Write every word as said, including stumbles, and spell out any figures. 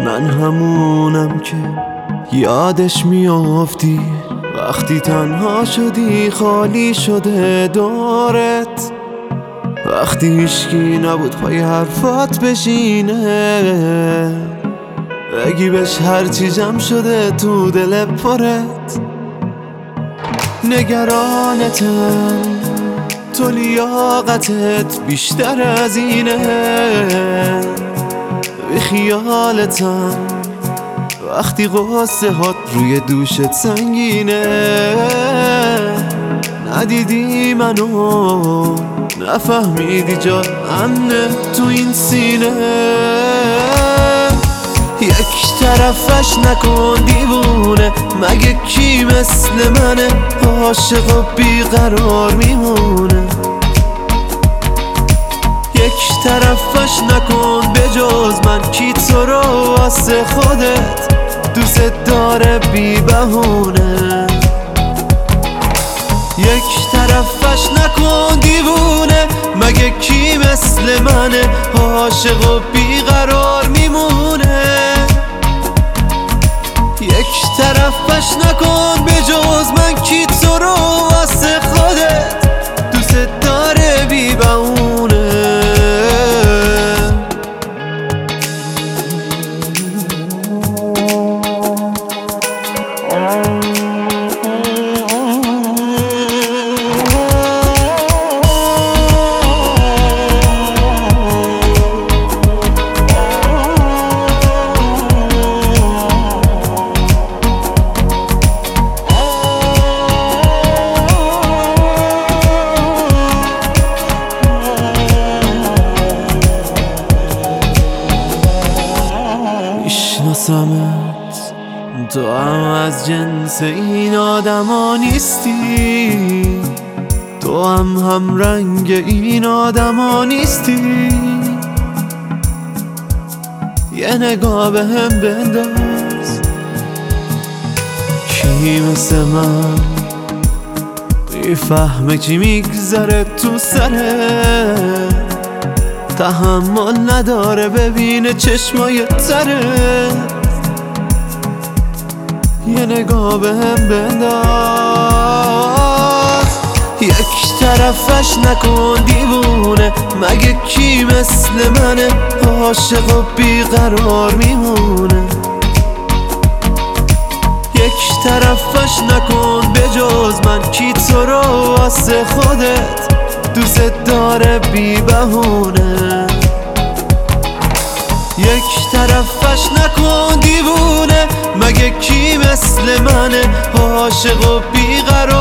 من همونم که یادش میافتی وقتی تنها شدی، خالی شده دورت، وقتی هیچکی نبود پای حرفات بشینه، بگی بهش هرچی جمع شده تو دل پرت. نگرانتم تو لیاقتت بیشتر از اینه، بی خیالتم وقتی غصه هات روی دوشت سنگینه. ندیدی منو، نفهمیدی جا امنه تو این سینه. یک طرفش نکن دیوونه، مگه کی مثل منه عاشق و بیقرار میمونه. یک طرفش نکن به جز من، کی تو رو واسه خودت دوست داره بی بهونه. یک طرفش نکن دیوونه، مگه کی مثل منه عاشق و بیقرار میمونه. یک طرفش نکن به جز من، کی تو رو واسه خودت دوست داره بی بهونه. میشناسمت، تو هم از جنس این آدما نیستی، تو هم هم رنگ این آدما نیستی. یه نگاه به هم بنداز، کی مثل من میفهمه چی میگذره تو سره، تحمل نداره ببینه چشمای تره. یه نگاه به هم بنداز، یک طرفش نکن دیوونه، مگه کی مثل منه عاشق و بیقرار میمونه. یک طرفش نکن به جز من، کی تو رو واسه خودت دوست داره بی بهونه. یک طرفش نکن دیوونه، مگه کی مثل منه عاشق و بیقرار